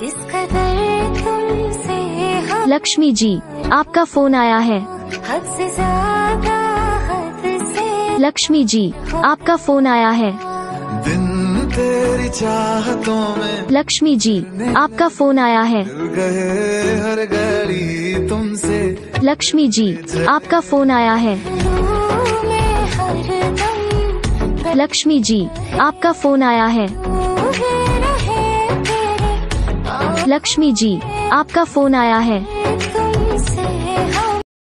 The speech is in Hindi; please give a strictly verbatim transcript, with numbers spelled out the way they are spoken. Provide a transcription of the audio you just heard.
किस कदर तुमसे हम लक्ष्मी जी, आपका फोन आया है। हद से ज्यादा हद से लक्ष्मी जी, आपका फोन आया है। दिन तेरी चाहतों में लक्ष्मी जी, आपका फोन आया है। मिल गए हर घड़ी तुमसे। लक्ष्मी जी, आपका फोन आया है। रूह में हरदम लक्ष्मी जी, आपका फोन आया है। बहे रहे तेरे लक्ष्मी जी, आपका फोन आया है।